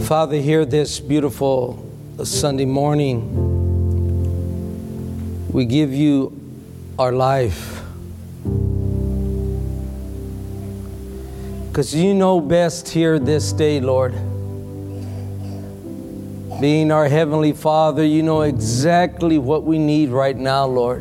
Father, here this beautiful Sunday morning, we give you our life. Because you know best here this day, Lord. Being our Heavenly Father, you know exactly what we need right now, Lord.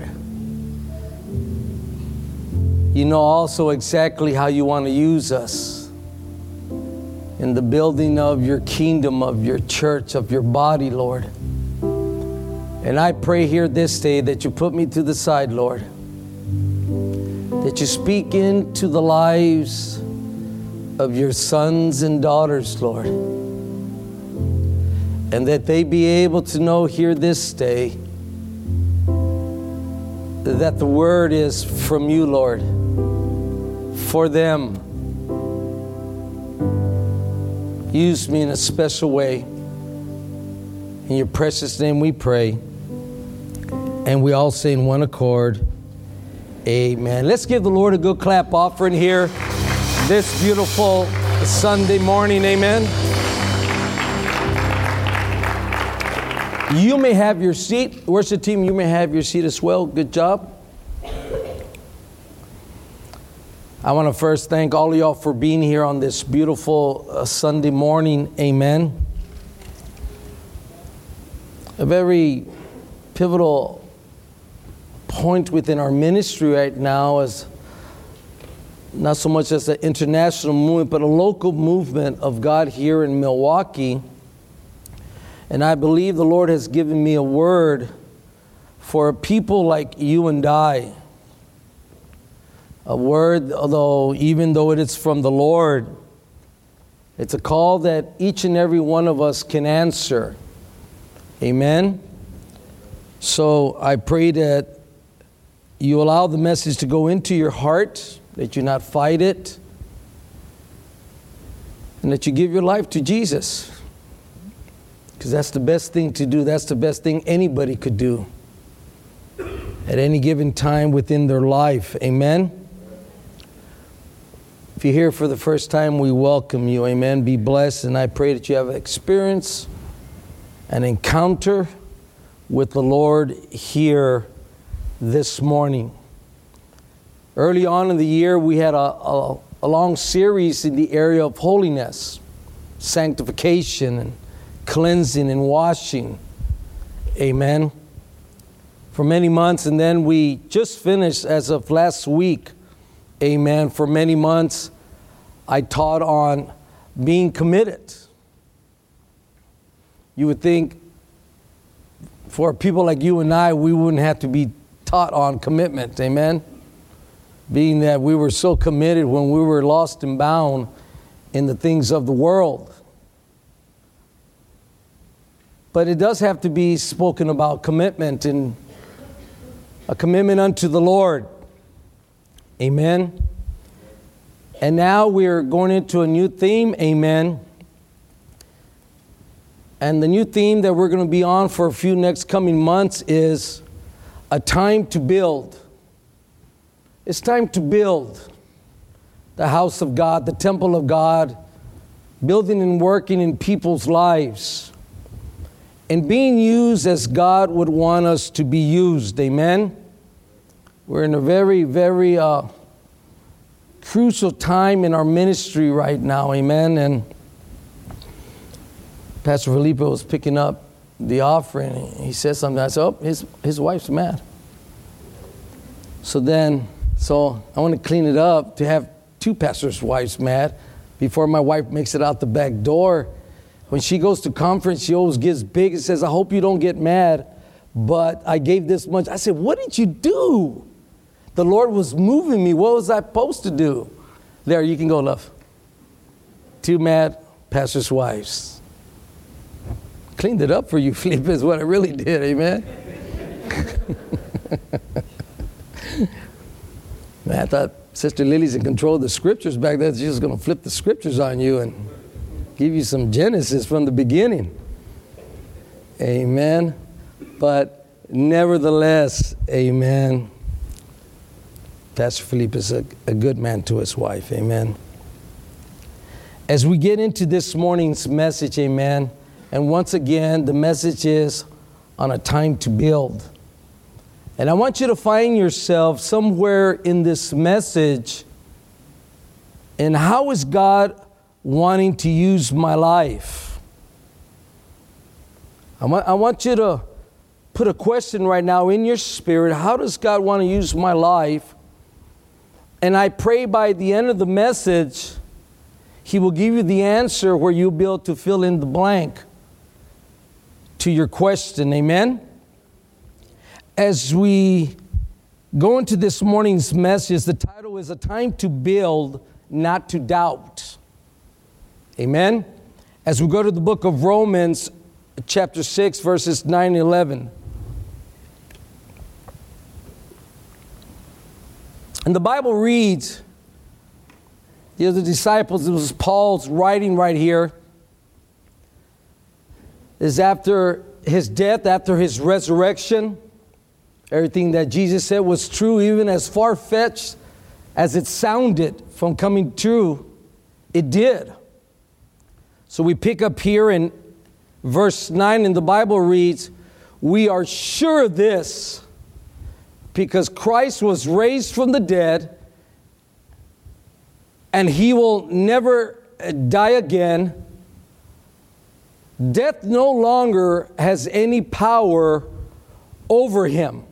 You know also exactly how you want to use us in the building of your kingdom, of your church, of your body, Lord. And I pray here this day that you put me to the side, Lord. That you speak into the lives of your sons and daughters, Lord. And that they be able to know here this day that the word is from you, Lord, for them. Use me in a special way. In your precious name we pray. And we all say in one accord, amen. Let's give the Lord a good clap offering here this beautiful Sunday morning, amen. You may have your seat. Worship team, you may have your seat as well. Good job. I want to first thank all of y'all for being here on this beautiful Sunday morning. Amen. A very pivotal point within our ministry right now is not so much as an international movement, but a local movement of God here in Milwaukee. And I believe the Lord has given me a word for a people like you and I. A word, even though it is from the Lord, it's a call that each and every one of us can answer. Amen? So I pray that you allow the message to go into your heart, that you not fight it, and that you give your life to Jesus. Because that's the best thing to do. That's the best thing anybody could do at any given time within their life. Amen? If you're here for the first time, we welcome you. Amen. Be blessed. And I pray that you have an experience, an encounter with the Lord here this morning. Early on in the year, we had a long series in the area of holiness, sanctification, and cleansing and washing. Amen. For many months. And then we just finished as of last week. Amen. For many months, I taught on being committed. You would think for people like you and I, we wouldn't have to be taught on commitment. Amen. Being that we were so committed when we were lost and bound in the things of the world. But it does have to be spoken about commitment, and a commitment unto the Lord. Amen. And now we're going into a new theme. Amen. And the new theme that we're going to be on for a few next coming months is a time to build. It's time to build the house of God, the temple of God, building and working in people's lives, and being used as God would want us to be used. Amen. We're in a very, very crucial time in our ministry right now. Amen. And Pastor Felipe was picking up the offering. He said something. I said, oh, his wife's mad. So I want to clean it up to have two pastors' wives mad before my wife makes it out the back door. When she goes to conference, she always gets big and says, I hope you don't get mad, but I gave this much. I said, what did you do? The Lord was moving me. What was I supposed to do? There, you can go, love. Two mad pastors' wives. Cleaned it up for you, Felipe, is what I really did. Amen. Man, I thought Sister Lily's in control of the scriptures back then. She's just going to flip the scriptures on you and give you some Genesis from the beginning. Amen. But nevertheless, amen. Pastor Felipe is a good man to his wife. Amen. As we get into this morning's message, amen, and once again, the message is on a time to build. And I want you to find yourself somewhere in this message, and how is God wanting to use my life? I want you to put a question right now in your spirit. How does God want to use my life? And I pray by the end of the message, He will give you the answer where you'll be able to fill in the blank to your question. Amen? As we go into this morning's message, the title is A Time to Build, Not to Doubt. Amen? As we go to the book of Romans, chapter 6, verses 9 and 11. And the Bible reads, the other disciples, it was Paul's writing right here, is after his death, after his resurrection, everything that Jesus said was true, even as far-fetched as it sounded from coming true, it did. So we pick up here in verse 9, and the Bible reads, "We are sure of this, because Christ was raised from the dead, and He will never die again. Death no longer has any power over Him."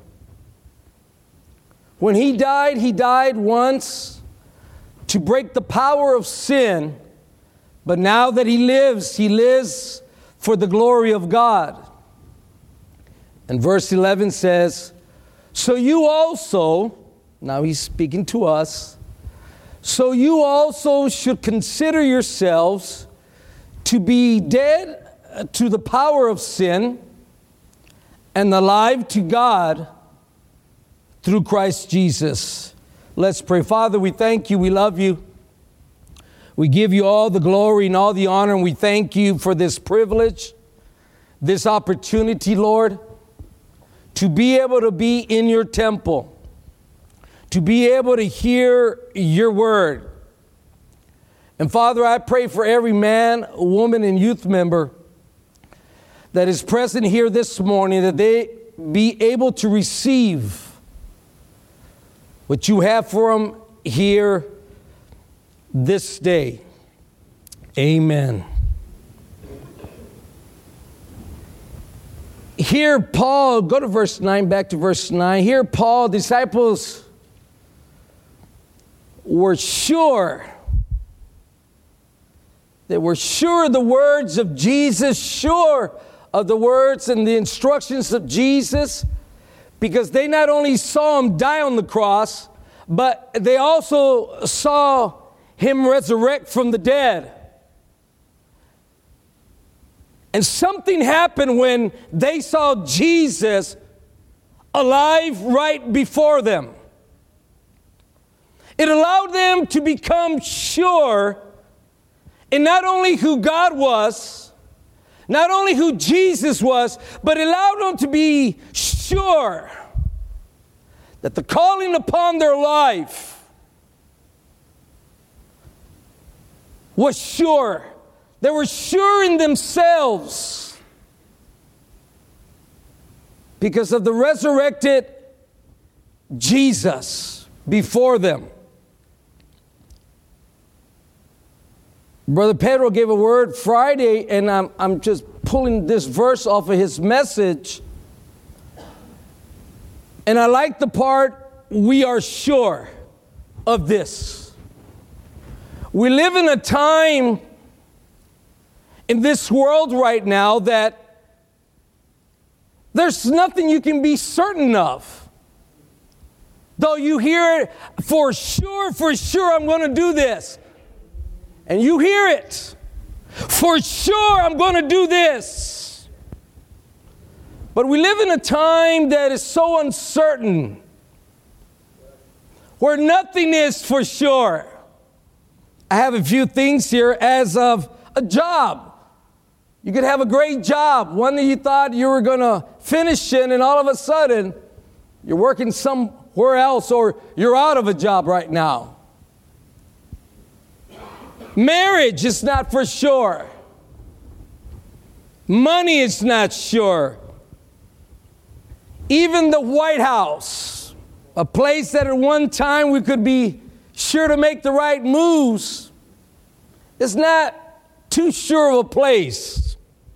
When He died once to break the power of sin, but now that He lives for the glory of God. And verse 11 says, "So you also," now He's speaking to us, "so you also should consider yourselves to be dead to the power of sin and alive to God through Christ Jesus." Let's pray. Father, we thank You. We love You. We give You all the glory and all the honor, and we thank You for this privilege, this opportunity, Lord, to be able to be in Your temple, to be able to hear Your word. And Father, I pray for every man, woman, and youth member that is present here this morning, that they be able to receive what You have for them here this day. Amen. Here Paul, go to verse 9, back to verse 9. Here Paul, disciples were sure. They were sure of the words of Jesus, sure of the words and the instructions of Jesus, because they not only saw Him die on the cross, but they also saw Him resurrect from the dead. And something happened when they saw Jesus alive right before them. It allowed them to become sure in not only who God was, not only who Jesus was, but it allowed them to be sure that the calling upon their life was sure. They were sure in themselves because of the resurrected Jesus before them. Brother Pedro gave a word Friday, and I'm just pulling this verse off of his message. And I like the part, "we are sure of this." We live in a time in this world right now that there's nothing you can be certain of. Though you hear it, for sure, I'm going to do this. And you hear it, for sure, I'm going to do this. But we live in a time that is so uncertain, where nothing is for sure. I have a few things here as of a job. You could have a great job, one that you thought you were going to finish in, and all of a sudden, you're working somewhere else, or you're out of a job right now. Marriage is not for sure. Money is not sure. Even the White House, a place that at one time we could be sure to make the right moves, is not too sure of a place.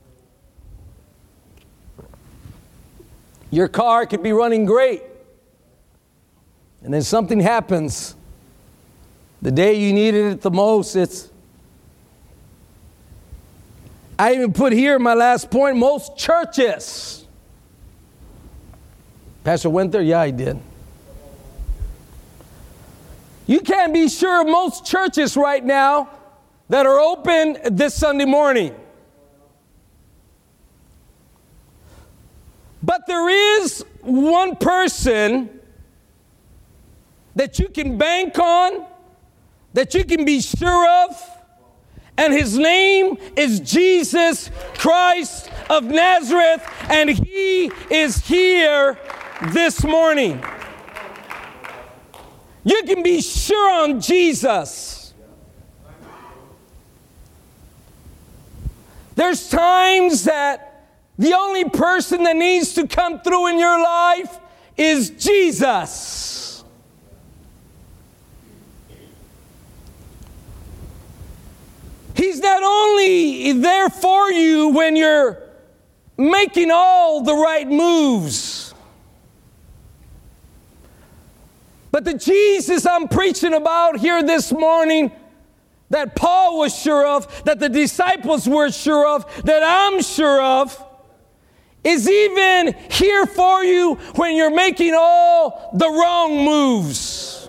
Your car could be running great, and then something happens. The day you needed it the most, I even put here my last point, most churches. Pastor went there? Yeah, I did. You can't be sure of most churches right now that are open this Sunday morning. But there is one person that you can bank on, that you can be sure of, and his name is Jesus Christ of Nazareth, and he is here this morning. You can be sure on Jesus. There's times that the only person that needs to come through in your life is Jesus. He's not only there for you when you're making all the right moves, but the Jesus I'm preaching about here this morning, that Paul was sure of, that the disciples were sure of, that I'm sure of, is even here for you when you're making all the wrong moves.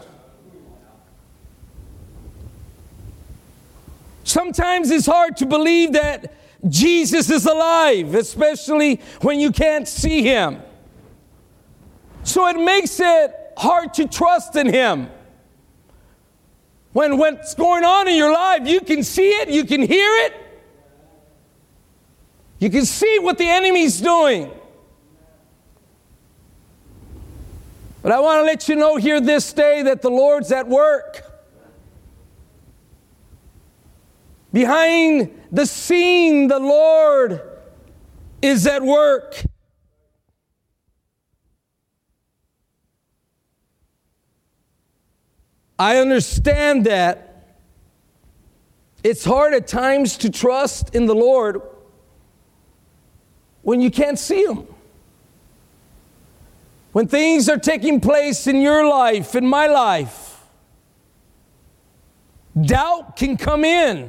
Sometimes it's hard to believe that Jesus is alive, especially when you can't see him. So it makes it hard to trust in him. When what's going on in your life, you can see it, you can hear it, you can see what the enemy's doing. But I want to let you know here this day that the Lord's at work. Behind the scene, the Lord is at work. I understand that it's hard at times to trust in the Lord when you can't see him. When things are taking place in your life, in my life, doubt can come in.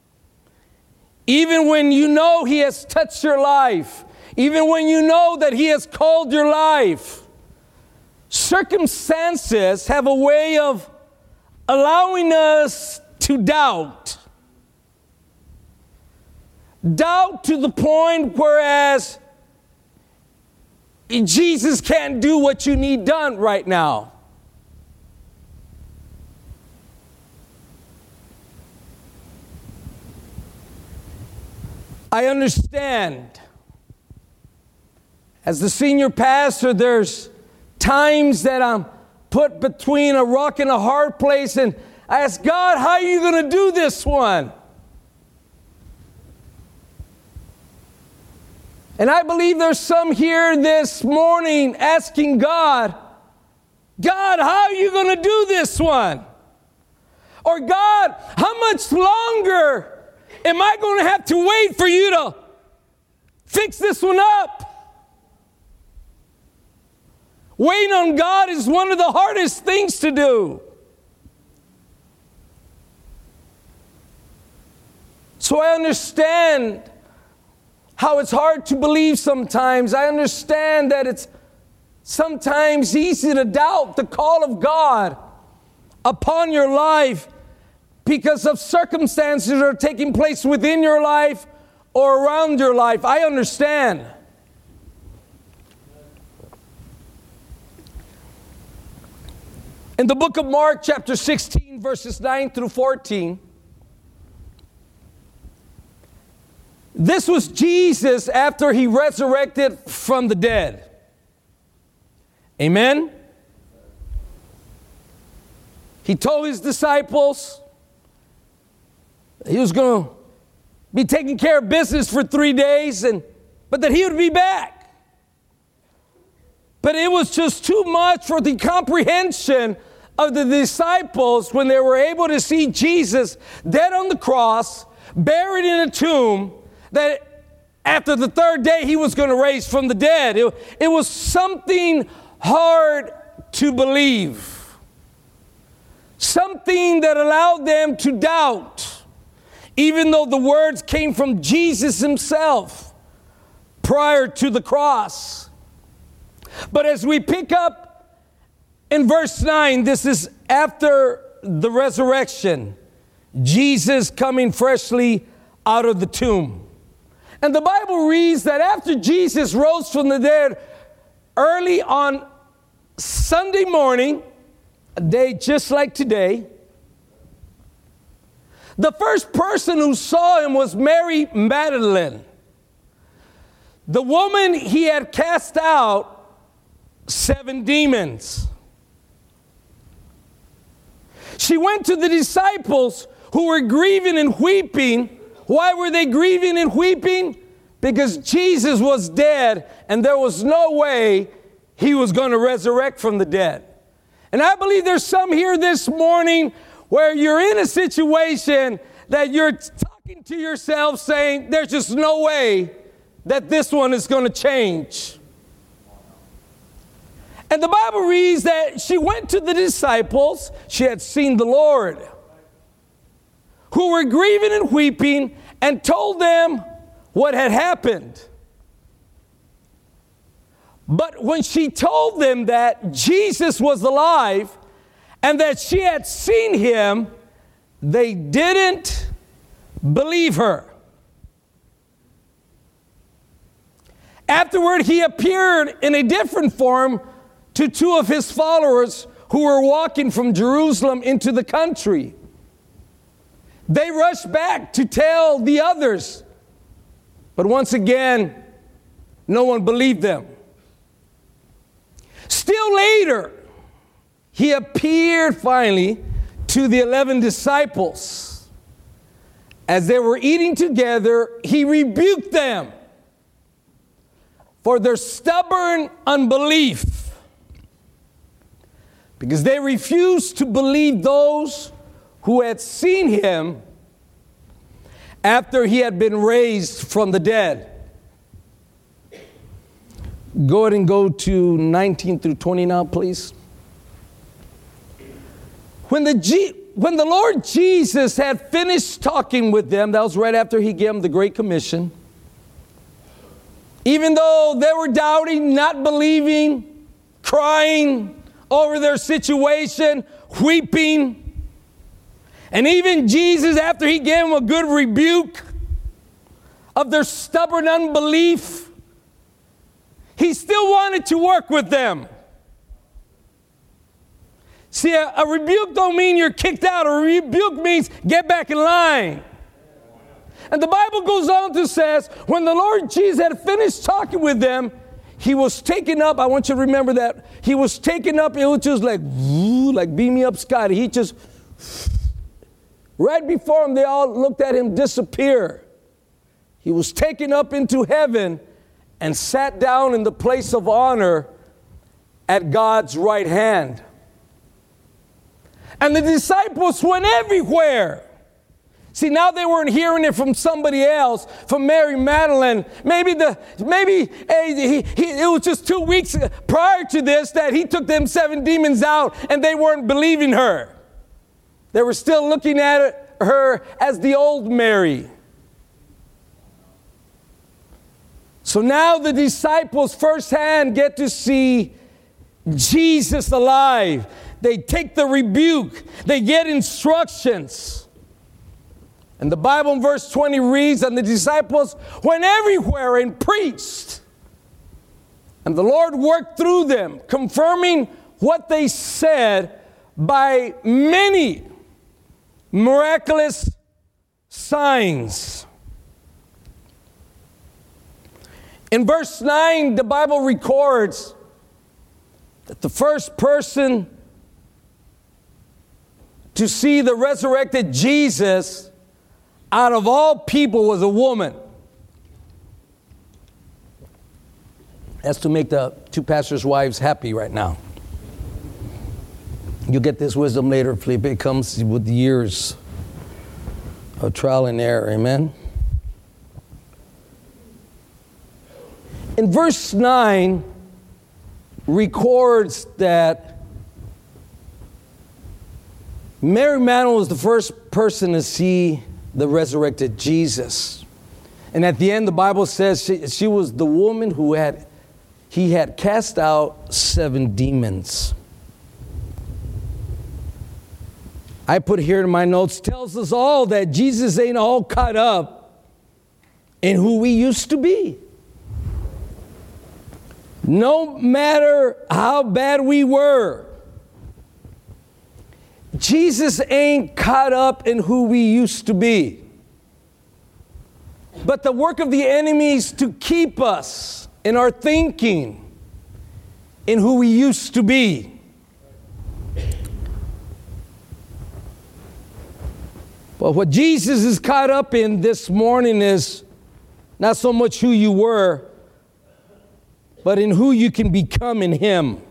Even when you know he has touched your life, even when you know that he has called your life, circumstances have a way of allowing us to doubt. Doubt to the point whereas Jesus can't do what you need done right now. I understand. As the senior pastor, there's times that I'm put between a rock and a hard place, and I ask God, how are you going to do this one? And I believe there's some here this morning asking God, how are you going to do this one? Or God, how much longer am I going to have to wait for you to fix this one up? Waiting on God is one of the hardest things to do. So I understand how it's hard to believe sometimes. I understand that it's sometimes easy to doubt the call of God upon your life because of circumstances that are taking place within your life or around your life. I understand. In the book of Mark, chapter 16, verses 9 through 14, this was Jesus after he resurrected from the dead. Amen? He told his disciples, He was going to be taking care of business for 3 days, but that he would be back. But it was just too much for the comprehension of the disciples when they were able to see Jesus dead on the cross, buried in a tomb, that after the 3rd day he was going to raise from the dead. It was something hard to believe. Something that allowed them to doubt, even though the words came from Jesus himself prior to the cross. But as we pick up in verse 9, this is after the resurrection, Jesus coming freshly out of the tomb. And the Bible reads that after Jesus rose from the dead early on Sunday morning, a day just like today, the first person who saw him was Mary Magdalene, the woman he had cast out 7 demons. She went to the disciples who were grieving and weeping. Why were they grieving and weeping? Because Jesus was dead and there was no way he was going to resurrect from the dead. And I believe there's some here this morning where you're in a situation that you're talking to yourself saying, there's just no way that this one is going to change. And the Bible reads that she went to the disciples, she had seen the Lord, who were grieving and weeping, and told them what had happened. But when she told them that Jesus was alive and that she had seen him, they didn't believe her. Afterward, he appeared in a different form to 2 of his followers who were walking from Jerusalem into the country. They rushed back to tell the others, but once again, no one believed them. Still later, he appeared finally to the 11 disciples. As they were eating together, he rebuked them for their stubborn unbelief, because they refused to believe those who had seen him after he had been raised from the dead. Go ahead and go to 19 through 20 now, please. When the Lord Jesus had finished talking with them, that was right after he gave them the Great Commission, even though they were doubting, not believing, crying over their situation, weeping, and even Jesus, after he gave them a good rebuke of their stubborn unbelief, he still wanted to work with them. See, a rebuke don't mean you're kicked out. A rebuke means get back in line. And the Bible goes on to says, when the Lord Jesus had finished talking with them, he was taken up. I want you to remember that. He was taken up. It was just like beam me up, Scotty. He just, right before him, they all looked at him disappear. He was taken up into heaven and sat down in the place of honor at God's right hand. And the disciples went everywhere. See, now they weren't hearing it from somebody else, from Mary Magdalene. Maybe it was just 2 weeks prior to this that he took them 7 demons out and they weren't believing her. They were still looking at her as the old Mary. So now the disciples firsthand get to see Jesus alive. They take the rebuke. They get instructions. And the Bible in verse 20 reads, and the disciples went everywhere and preached. And the Lord worked through them, confirming what they said by many miraculous signs. In verse 9, the Bible records that the first person to see the resurrected Jesus out of all people, was a woman. That's to make the two pastors' wives happy right now. You'll get this wisdom later, Felipe. It comes with years of trial and error. Amen? In verse 9, records that Mary Magdalene was the first person to see the resurrected Jesus. And at the end, the Bible says she was the woman he had cast out 7 demons. I put here in my notes, tells us all that Jesus ain't all caught up in who we used to be. No matter how bad we were, Jesus ain't caught up in who we used to be. But the work of the enemy is to keep us in our thinking in who we used to be. But what Jesus is caught up in this morning is not so much who you were, but in who you can become in Him.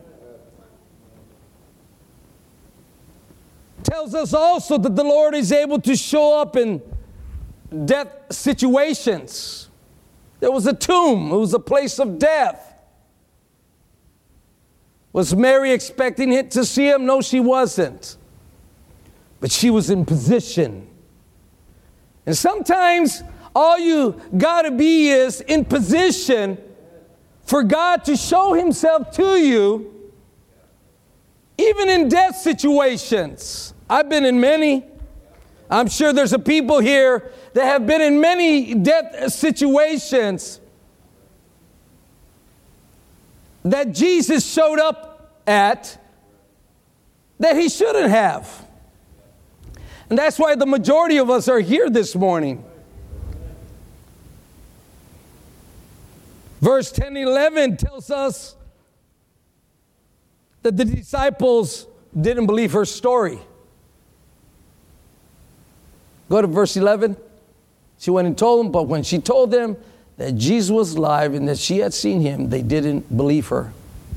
Tells us also that the Lord is able to show up in death situations. There was a tomb. It was a place of death. Was Mary expecting it to see Him? No, she wasn't. But she was in position. And sometimes all you got to be is in position for God to show Himself to you, even in death situations. I've been in many. I'm sure there's a people here that have been in many death situations that Jesus showed up at that He shouldn't have. And that's why the majority of us are here this morning. Verse 10 and 11 tells us that the disciples didn't believe her story. Go to verse 11. She went and told them, but when she told them that Jesus was alive and that she had seen Him, they didn't believe her.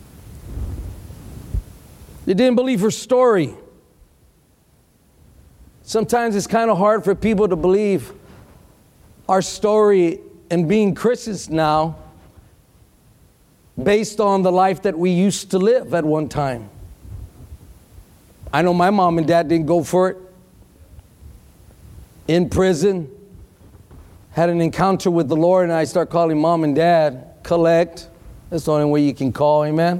They didn't believe her story. Sometimes it's kind of hard for people to believe our story and being Christians now based on the life that we used to live at one time. I know my mom and dad didn't go for it. In prison, had an encounter with the Lord, and I start calling mom and dad. Collect. That's the only way you can call, amen?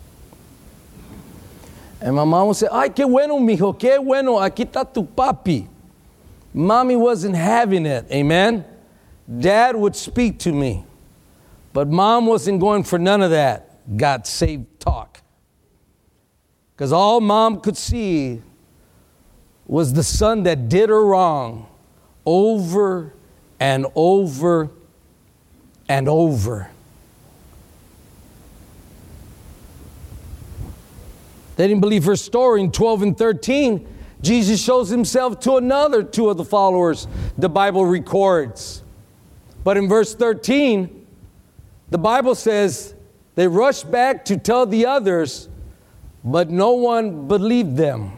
And my mom would say, ay, qué bueno, mijo, qué bueno, aquí está tu papi. Mommy wasn't having it, amen? Dad would speak to me, but mom wasn't going for none of that got saved talk. Because all mom could see was the son that did her wrong over and over and over. They didn't believe her story. In 12 and 13, Jesus shows Himself to another 2 of the followers the Bible records. But in verse 13, the Bible says they rushed back to tell the others, but no one believed them.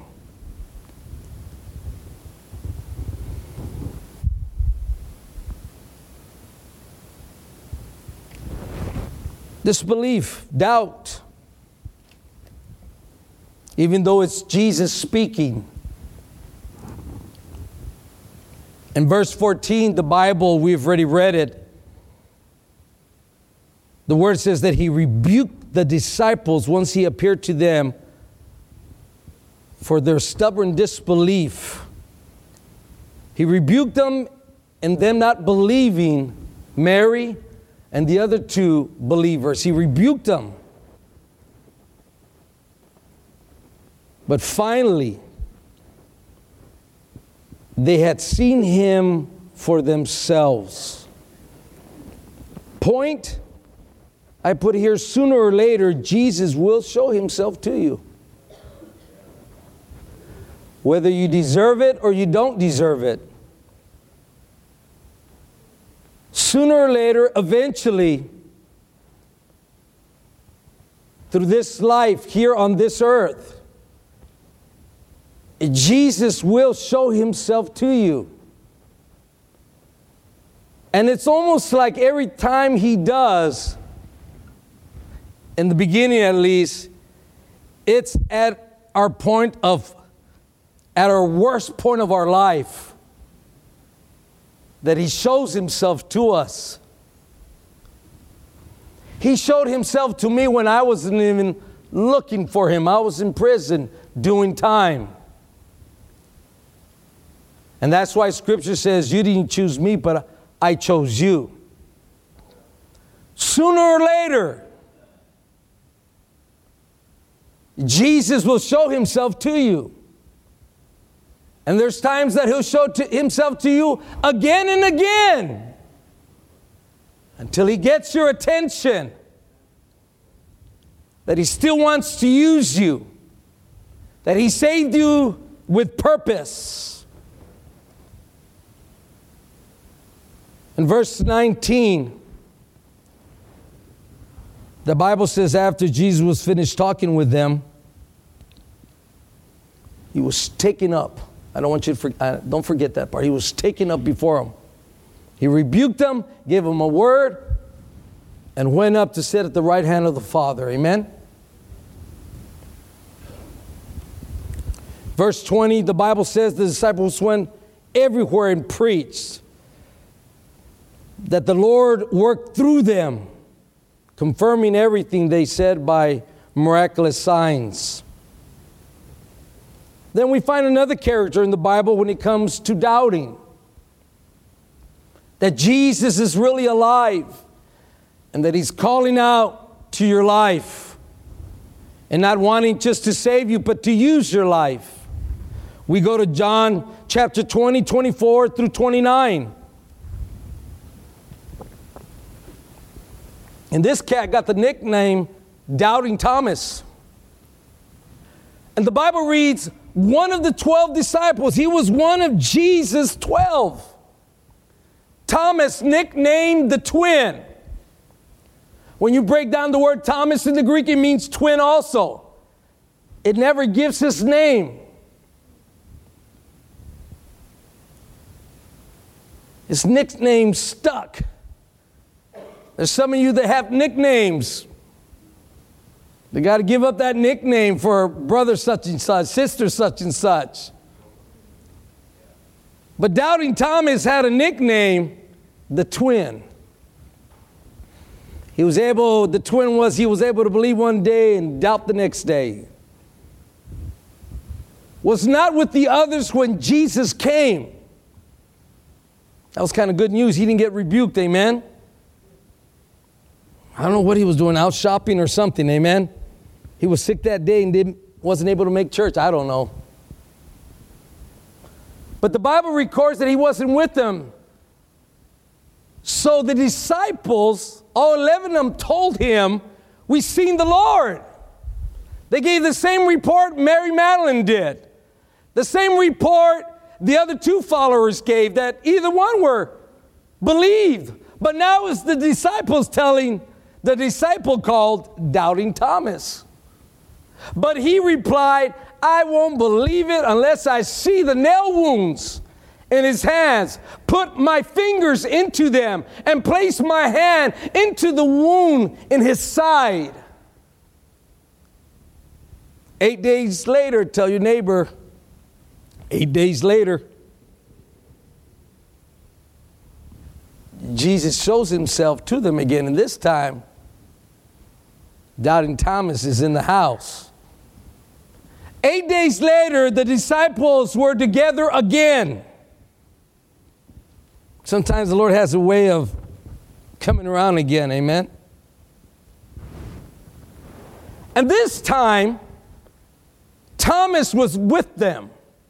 Disbelief, doubt, even though it's Jesus speaking. In verse 14, the Bible, we've already read it. The word says that He rebuked the disciples once He appeared to them for their stubborn disbelief. He rebuked them and them not believing Mary and the other 2 believers. He rebuked them. But finally, they had seen Him for themselves. Point, I put here, sooner or later, Jesus will show Himself to you. Whether you deserve it or you don't deserve it. sooner or later, eventually, through this life here on this earth, Jesus will show himself to you. And it's almost like every time he does, in the beginning at least, it's at our worst point of our life, that he shows himself to us. He showed himself to me when I wasn't even looking for him. I was in prison doing time. And that's why Scripture says, you didn't choose me, but I chose you. Sooner or later, Jesus will show himself to you. And there's times that he'll show himself to you again and again until he gets your attention, that he still wants to use you, that he saved you with purpose. In verse 19, the Bible says after Jesus was finished talking with them, he was taken up. I don't want you to don't forget that part. He was taken up before them. He rebuked them, gave them a word, and went up to sit at the right hand of the Father. Amen? Verse 20, the Bible says the disciples went everywhere and preached that the Lord worked through them, confirming everything they said by miraculous signs. Then we find another character in the Bible when it comes to doubting, that Jesus is really alive and that he's calling out to your life and not wanting just to save you, but to use your life. We go to John chapter 20, 24 through 29. And this cat got the nickname Doubting Thomas. And the Bible reads, one of the 12 disciples, he was one of Jesus' 12. Thomas, nicknamed the twin. When you break down the word Thomas in the Greek, it means twin also. It never gives his name. His nickname stuck. There's some of you that have nicknames. They got to give up that nickname for brother such and such, sister such and such. But Doubting Thomas had a nickname, the twin. He was able to believe one day and doubt the next day. Was not with the others when Jesus came. That was kind of good news. He didn't get rebuked, amen? I don't know what he was doing, out shopping or something, amen? He was sick that day and wasn't able to make church. I don't know. But the Bible records that he wasn't with them. So the disciples, all 11 of them, told him, we've seen the Lord. They gave the same report Mary Magdalene did. The same report the other two followers gave, that either one were believed. But now it's the disciples telling the disciple called Doubting Thomas. But he replied, I won't believe it unless I see the nail wounds in his hands, put my fingers into them, and place my hand into the wound in his side. 8 days later, tell your neighbor, 8 days later, Jesus shows himself to them again, and this time, Doubting Thomas is in the house. 8 days later, the disciples were together again. Sometimes the Lord has a way of coming around again, amen? And this time, Thomas was with them.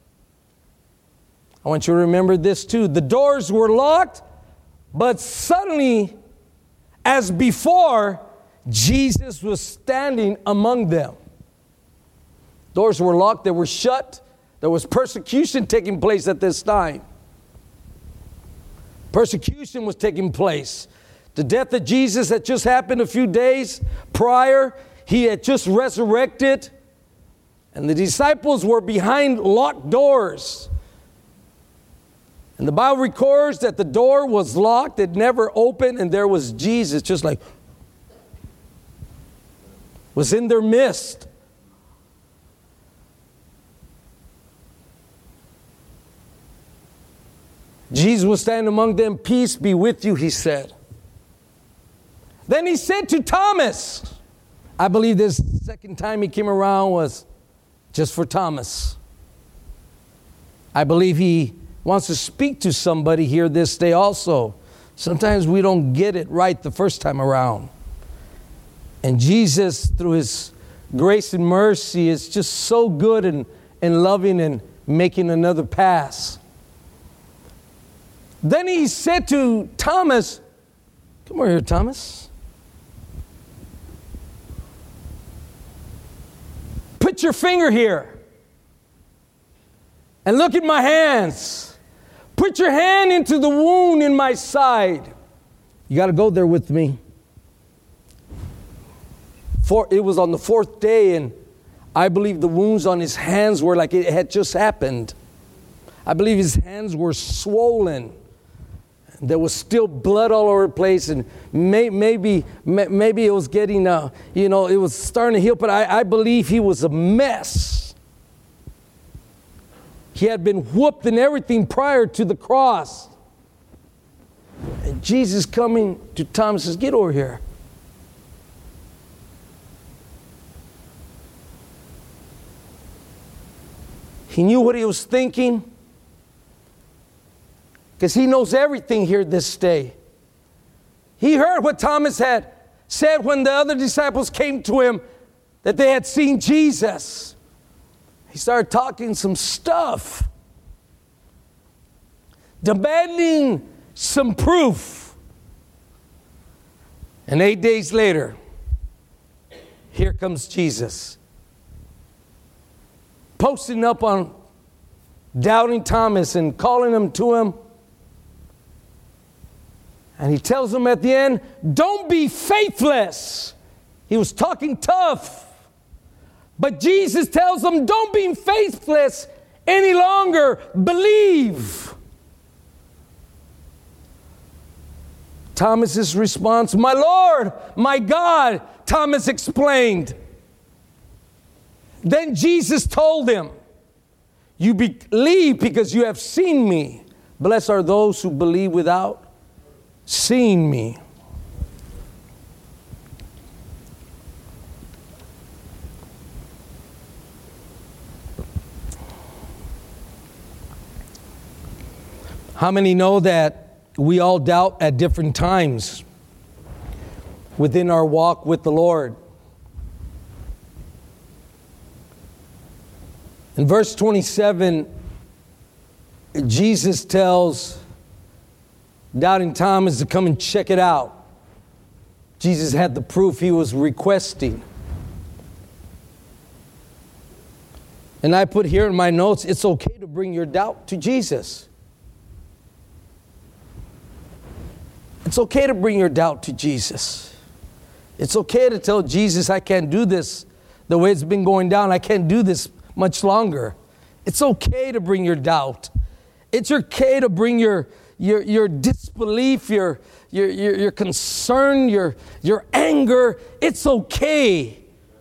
I want you to remember this too. The doors were locked, but suddenly, as before, Jesus was standing among them. Doors were locked, they were shut. There was persecution taking place at this time. Persecution was taking place. The death of Jesus had just happened a few days prior. He had just resurrected. And the disciples were behind locked doors. And the Bible records that the door was locked. It never opened. And there was Jesus just like was in their midst. Jesus was standing among them. Peace be with you, he said. Then he said to Thomas, I believe this second time he came around was just for Thomas. I believe he wants to speak to somebody here this day also. Sometimes we don't get it right the first time around. And Jesus, through his grace and mercy, is just so good and loving and making another pass. Then he said to Thomas, come over here, Thomas. Put your finger here and look at my hands. Put your hand into the wound in my side. You got to go there with me. It was on the fourth day, and I believe the wounds on his hands were like it had just happened. I believe his hands were swollen. There was still blood all over the place, and maybe it was getting, it was starting to heal, but I believe he was a mess. He had been whooped and everything prior to the cross. And Jesus coming to Thomas says, get over here. He knew what he was thinking. Because he knows everything here this day. He heard what Thomas had said when the other disciples came to him that they had seen Jesus. He started talking some stuff, demanding some proof. And 8 days later, here comes Jesus, posting up on doubting Thomas and calling him to him. And he tells him at the end, don't be faithless. He was talking tough. But Jesus tells him, don't be faithless any longer. Believe. Thomas's response, my Lord, my God, Thomas explained. Then Jesus told him, you believe because you have seen me. Blessed are those who believe without seeing me. How many know that we all doubt at different times within our walk with the Lord? In verse 27, Jesus tells doubting Thomas to come and check it out. Jesus had the proof he was requesting. And I put here in my notes, it's okay to bring your doubt to Jesus. It's okay to bring your doubt to Jesus. It's okay to tell Jesus, I can't do this the way it's been going down. I can't do this much longer. It's okay to bring your doubt. It's okay to bring your disbelief, your concern, your anger. It's okay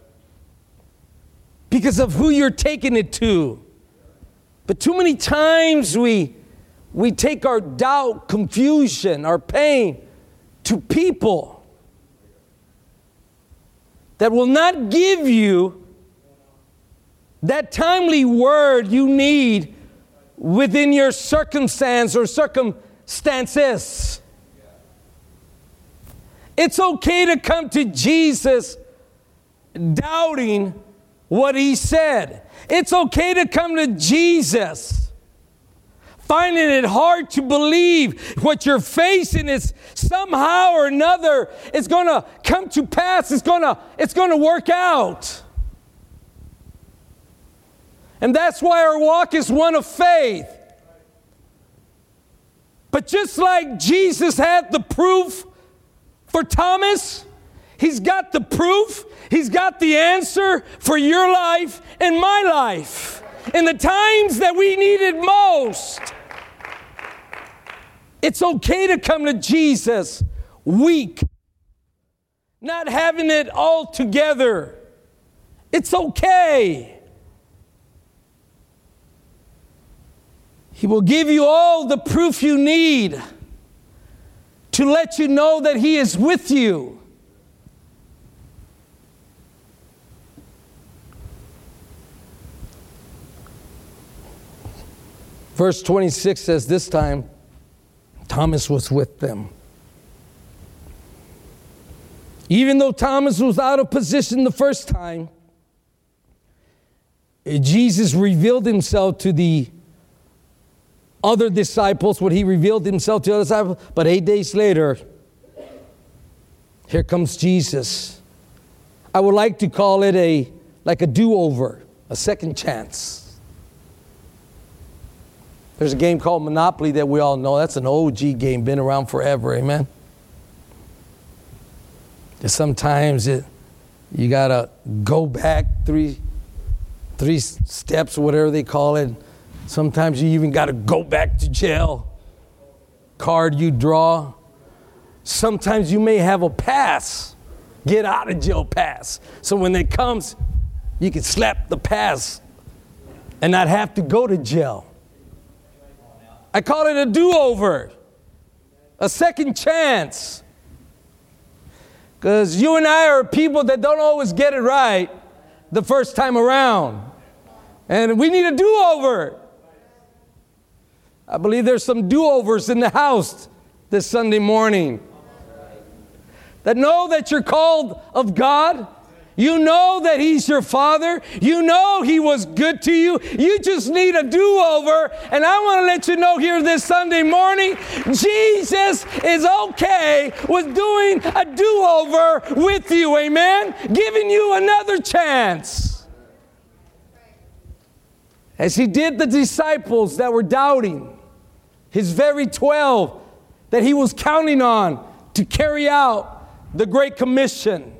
because of who you're taking it to. But too many times we take our doubt, confusion, our pain to people that will not give you that timely word you need within your circumstance or circumstances. It's okay to come to Jesus doubting what he said. It's okay to come to Jesus finding it hard to believe what you're facing is somehow or another it's going to come to pass. It's going to work out. And that's why our walk is one of faith. But just like Jesus had the proof for Thomas, He's got the proof, He's got the answer for your life and my life. In the times that we need it most, it's okay to come to Jesus weak, not having it all together. It's okay. He will give you all the proof you need to let you know that He is with you. Verse 26 says, this time, Thomas was with them. Even though Thomas was out of position the first time, Jesus revealed Himself to the other disciples, what He revealed Himself to the other disciples. But 8 days later, here comes Jesus. I would like to call it like a do-over, a second chance. There's a game called Monopoly that we all know. That's an OG game, been around forever, amen? And sometimes you got to go back three steps, whatever they call it. Sometimes you even got to go back to jail. Card you draw. Sometimes you may have a pass, get out of jail pass. So when it comes, you can slap the pass and not have to go to jail. I call it a do-over, a second chance. Because you and I are people that don't always get it right the first time around. And we need a do-over. I believe there's some do-overs in the house this Sunday morning that know that you're called of God. You know that He's your Father. You know He was good to you. You just need a do-over. And I want to let you know here this Sunday morning, Jesus is okay with doing a do-over with you. Amen? Giving you another chance. As He did the disciples that were doubting, His very 12 that He was counting on to carry out the Great Commission.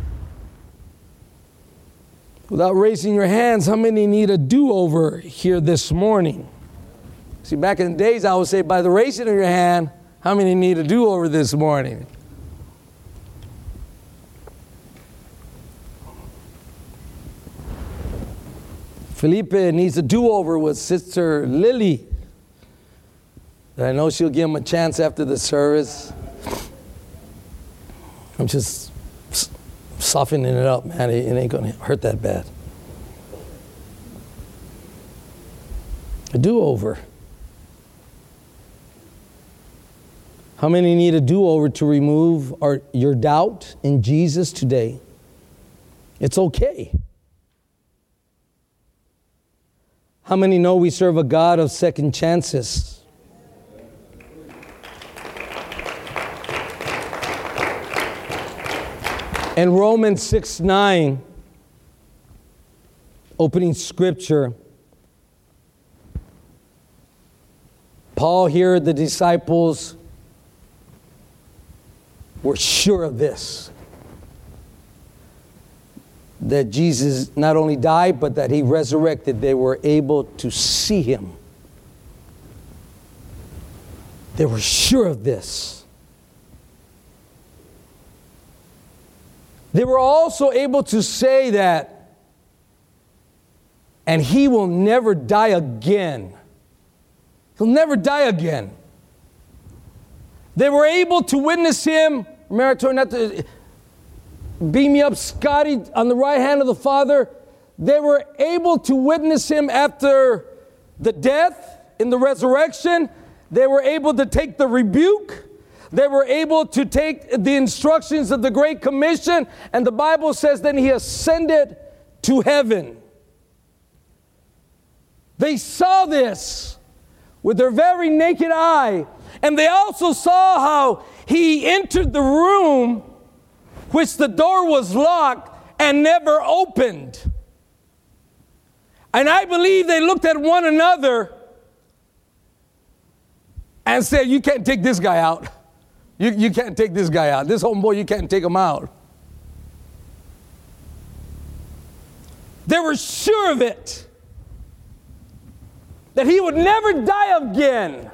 Without raising your hands, how many need a do-over here this morning? See, back in the days, I would say by the raising of your hand, how many need a do-over this morning? Felipe needs a do-over with Sister Lily. I know she'll give him a chance after the service. I'm just softening it up, man. It ain't going to hurt that bad. A do-over. How many need a do-over to remove your doubt in Jesus today? It's okay. How many know we serve a God of second chances? In Romans 6:9, opening scripture, Paul here, the disciples were sure of this, that Jesus not only died, but that He resurrected. They were able to see Him. They were sure of this. They were also able to say that, and He will never die again. He'll never die again. They were able to witness Him. Remember, I told you not to beam me up, Scotty, on the right hand of the Father. They were able to witness Him after the death, in the resurrection. They were able to take the rebuke. They were able to take the instructions of the Great Commission, and the Bible says then He ascended to heaven. They saw this with their very naked eye, and they also saw how He entered the room which the door was locked and never opened. And I believe they looked at one another and said, you can't take this guy out. You can't take this guy out. This homeboy, you can't take him out. They were sure of it, that he would never die again,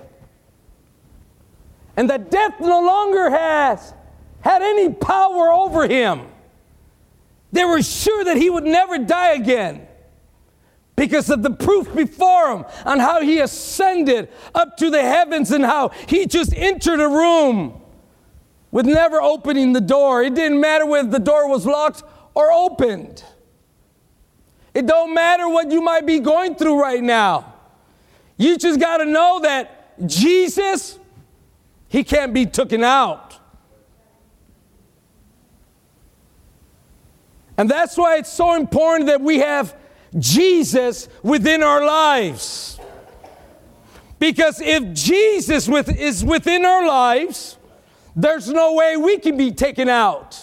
and that death no longer had any power over him. They were sure that he would never die again because of the proof before him on how he ascended up to the heavens and how he just entered a room with never opening the door. It didn't matter whether the door was locked or opened. It don't matter what you might be going through right now. You just got to know that Jesus, he can't be taken out. And that's why it's so important that we have Jesus within our lives. Because if Jesus is within our lives, there's no way we can be taken out.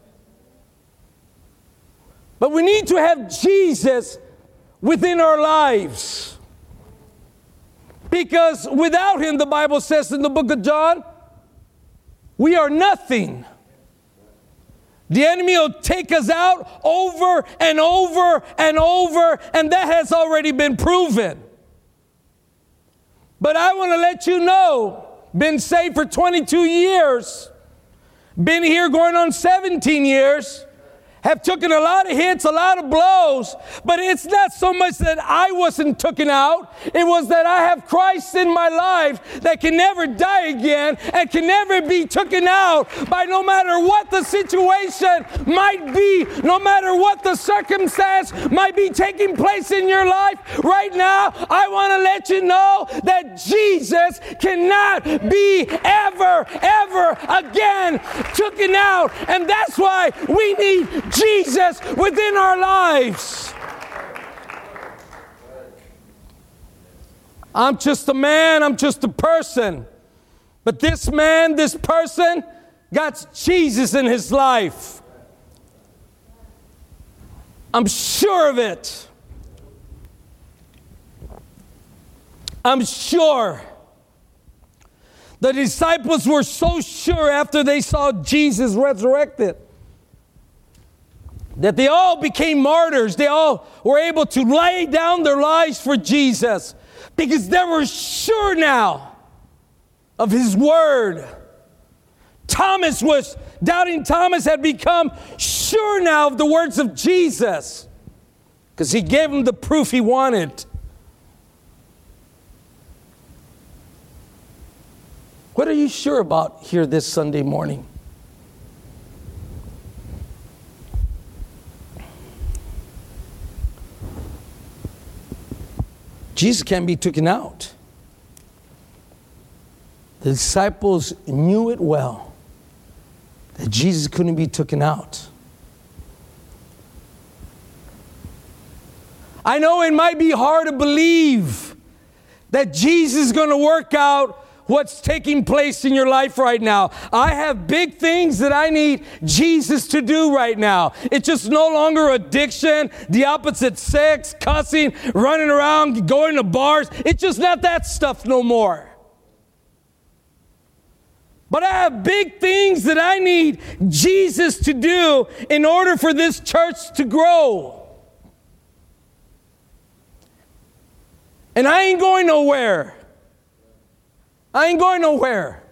But we need to have Jesus within our lives. Because without him, the Bible says in the book of John, we are nothing. The enemy will take us out over and over and over, and that has already been proven. But I want to let you know, been saved for 22 years, been here going on 17 years, have taken a lot of hits, a lot of blows, but it's not so much that I wasn't taken out. It was that I have Christ in my life that can never die again and can never be taken out by no matter what the situation might be, no matter what the circumstance might be taking place in your life. Right now, I want to let you know that Jesus cannot be ever again taken out. And that's why we need Jesus within our lives. I'm just a man, I'm just a person. But this man, this person, got Jesus in his life. I'm sure of it. I'm sure. The disciples were so sure after they saw Jesus resurrected that they all became martyrs. They all were able to lay down their lives for Jesus because they were sure now of his word. Doubting Thomas had become sure now of the words of Jesus because he gave him the proof he wanted. What are you sure about here this Sunday morning? Jesus can't be taken out. The disciples knew it well, that Jesus couldn't be taken out. I know it might be hard to believe that Jesus is going to work out what's taking place in your life right now. I have big things that I need Jesus to do right now. It's just no longer addiction, the opposite sex, cussing, running around, going to bars. It's just not that stuff no more. But I have big things that I need Jesus to do in order for this church to grow. And I ain't going nowhere. I ain't going nowhere.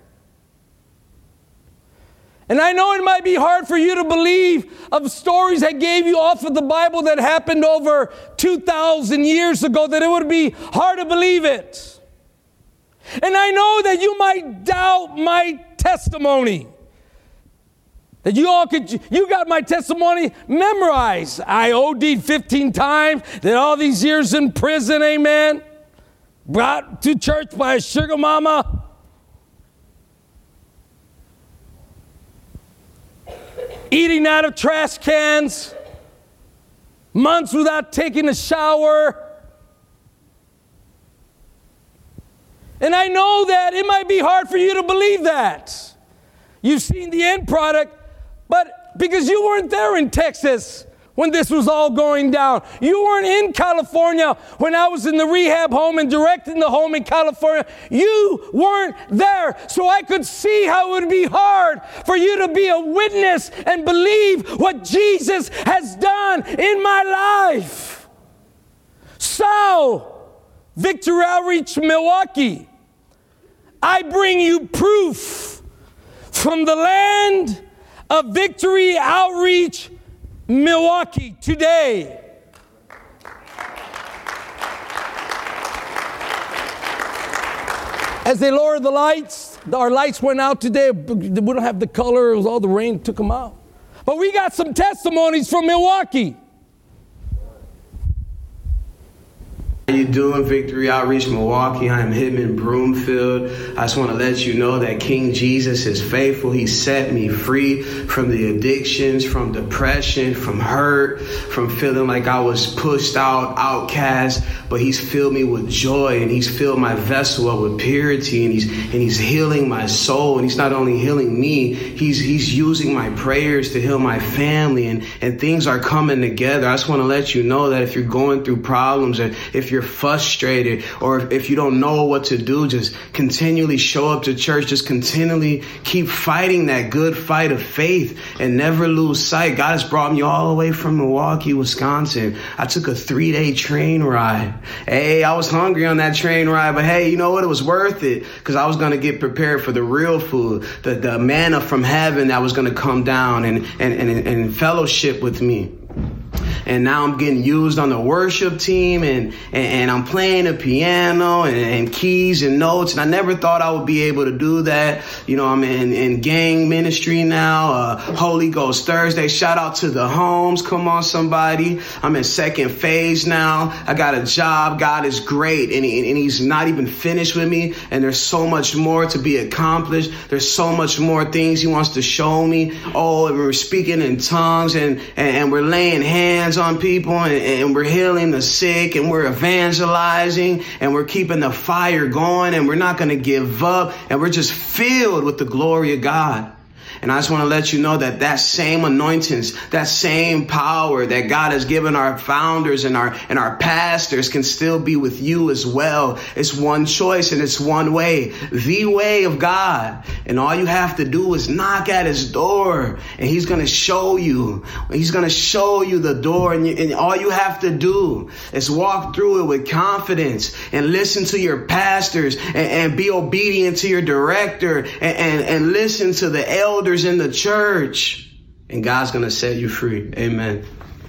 And I know it might be hard for you to believe of stories I gave you off of the Bible that happened over 2,000 years ago, that it would be hard to believe it. And I know that you might doubt my testimony. That you got my testimony memorized. I OD'd 15 times, that all these years in prison, amen. Brought to church by a sugar mama. Eating out of trash cans. Months without taking a shower. And I know that it might be hard for you to believe that. You've seen the end product, but because you weren't there in Texas when this was all going down. You weren't in California when I was in the rehab home and directing the home in California. You weren't there, so I could see how it would be hard for you to be a witness and believe what Jesus has done in my life. So, Victory Outreach Milwaukee, I bring you proof from the land of Victory Outreach Milwaukee today. As they lowered the lights, our lights went out today. We don't have the color. It was all the rain took them out. But we got some testimonies from Milwaukee. How you doing, Victory Outreach Milwaukee? I am Hitman Broomfield. I just want to let you know that King Jesus is faithful. He set me free from the addictions, from depression, from hurt, from feeling like I was pushed out, outcast. But he's filled me with joy, and he's filled my vessel up with purity, and he's healing my soul. And he's not only healing me, he's using my prayers to heal my family, and things are coming together. I just want to let you know that if you're going through problems, or if you're frustrated, or if you don't know what to do, just continually show up to church. Just continually keep fighting that good fight of faith and never lose sight. God has brought me all the way from Milwaukee, Wisconsin. I took a 3-day train ride. Hey, I was hungry on that train ride, but hey, you know what? It was worth it, because I was going to get prepared for the real food, the manna from heaven that was going to come down and fellowship with me. And now I'm getting used on the worship team, and I'm playing the piano and keys and notes. And I never thought I would be able to do that. You know, I'm in gang ministry now, Holy Ghost Thursday. Shout out to the homes. Come on, somebody. I'm in second phase now. I got a job. God is great. And he's not even finished with me. And there's so much more to be accomplished. There's so much more things he wants to show me. Oh, and we're speaking in tongues, and we're laying hands on people, and we're healing the sick, and we're evangelizing, and we're keeping the fire going, and we're not going to give up, and we're just filled with the glory of God. And I just want to let you know that same anointings, that same power that God has given our founders and our pastors can still be with you as well. It's one choice, and it's one way, the way of God. And all you have to do is knock at his door, and he's going to show you. He's going to show you the door, and all you have to do is walk through it with confidence and listen to your pastors, and be obedient to your director, and listen to the elders in the church, and God's going to set you free. Amen.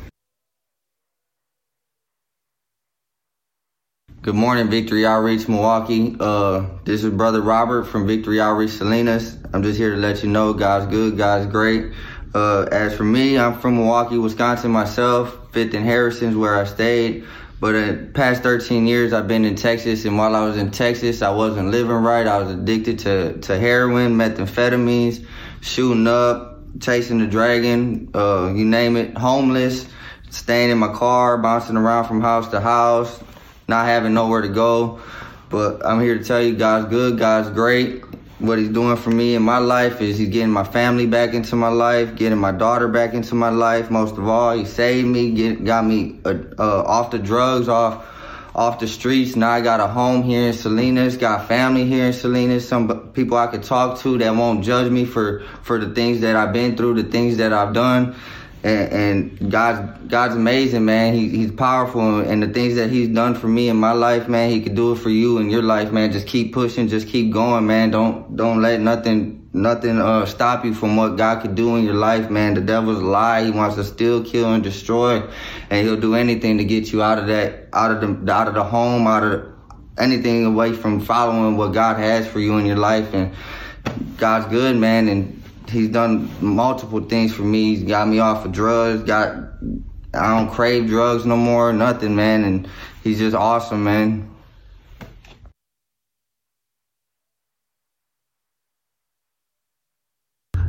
Good morning, Victory Outreach Milwaukee. This is Brother Robert from Victory Outreach Salinas. I'm just here to let you know God's good, God's great. As for me, I'm from Milwaukee, Wisconsin myself, 5th and Harrison's where I stayed. But in the past 13 years, I've been in Texas, and while I was in Texas, I wasn't living right. I was addicted to heroin, methamphetamines, shooting up, chasing the dragon, you name it, homeless, staying in my car, bouncing around from house to house, not having nowhere to go. But I'm here to tell you God's good, God's great. What he's doing for me in my life is he's getting my family back into my life, getting my daughter back into my life. Most of all, he saved me, got me off the drugs, off the streets. Now I got a home here in Salinas, got family here in Salinas, some people I could talk to that won't judge me for the things that I've been through, the things that I've done. And God's amazing, man. He's powerful, and the things that he's done for me in my life, man, he could do it for you in your life, man. Just keep pushing, just keep going, man. Don't let nothing stop you from what God could do in your life, man. The devil's a lie. He wants to steal, kill, and destroy, and he'll do anything to get you out of the home, out of anything away from following what God has for you in your life. And God's good, man, and he's done multiple things for me. He's got me off of drugs. I don't crave drugs no more, nothing, man. And he's just awesome, man.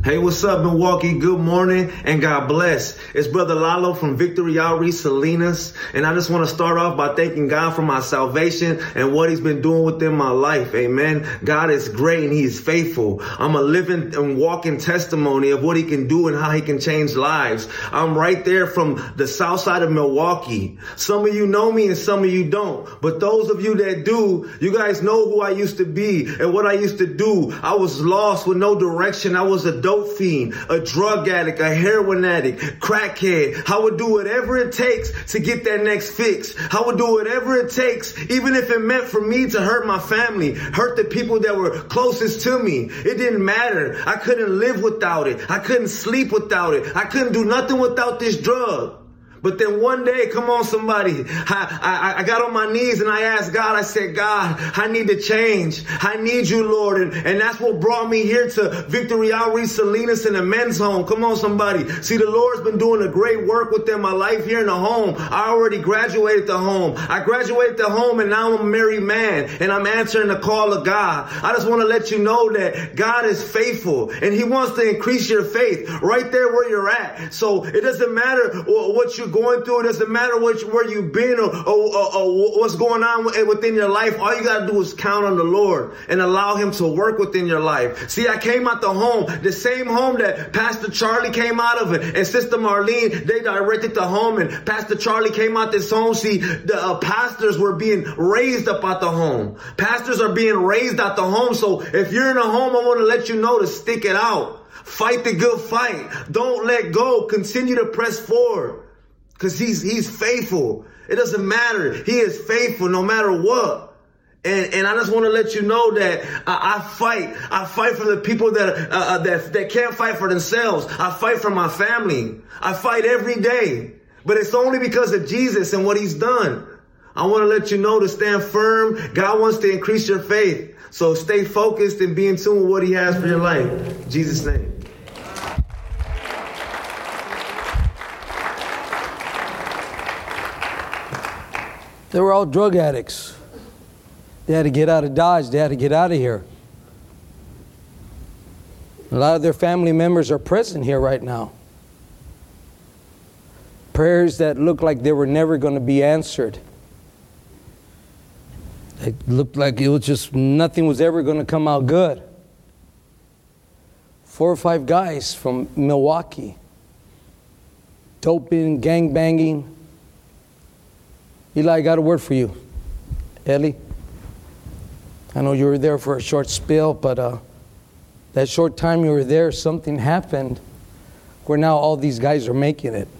Hey, what's up, Milwaukee? Good morning and God bless. It's Brother Lalo from Victory Outreach Salinas, and I just want to start off by thanking God for my salvation and what he's been doing within my life. Amen. God is great and he is faithful. I'm a living and walking testimony of what he can do and how he can change lives. I'm right there from the south side of Milwaukee. Some of you know me and some of you don't, but those of you that do, you guys know who I used to be and what I used to do. I was lost with no direction. I was a dope fiend, a drug addict, a heroin addict, crackhead. I would do whatever it takes to get that next fix. I would do whatever it takes, even if it meant for me to hurt my family, hurt the people that were closest to me. It didn't matter. I couldn't live without it. I couldn't sleep without it. I couldn't do nothing without this drug. But then one day, come on somebody, I got on my knees and I asked God, I said, God, I need to change. I need you, Lord. And that's what brought me here to Victory Outreach Salinas in the men's home. Come on somebody. See, the Lord's been doing a great work within my life here in the home. I already graduated the home. I graduated the home and now I'm a married man and I'm answering the call of God. I just want to let you know that God is faithful and he wants to increase your faith right there where you're at. So it doesn't matter what you're going through. It doesn't matter where you've been or what's going on within your life. All you got to do is count on the Lord and allow him to work within your life. See, I came out the home, the same home that Pastor Charlie came out of it, and Sister Marlene, they directed the home, and Pastor Charlie came out this home. See, the pastors were being raised up at the home. Pastors are being raised at the home. So if you're in a home, I want to let you know to stick it out. Fight the good fight. Don't let go. Continue to press forward. Because he's faithful. It doesn't matter. He is faithful no matter what. And I just want to let you know that I fight for the people that can't fight for themselves. I fight for my family. I fight every day. But it's only because of Jesus and what he's done. I want to let you know to stand firm. God wants to increase your faith. So stay focused and be in tune with what he has for your life. In Jesus' name. They were all drug addicts. They had to get out of Dodge. They had to get out of here. A lot of their family members are present here right now. Prayers that looked like they were never going to be answered. It looked like it was just nothing was ever going to come out good. 4 or 5 guys from Milwaukee. Doping, gangbanging. Eli, I got a word for you. Ellie, I know you were there for a short spell, but that short time you were there, something happened where now all these guys are making it.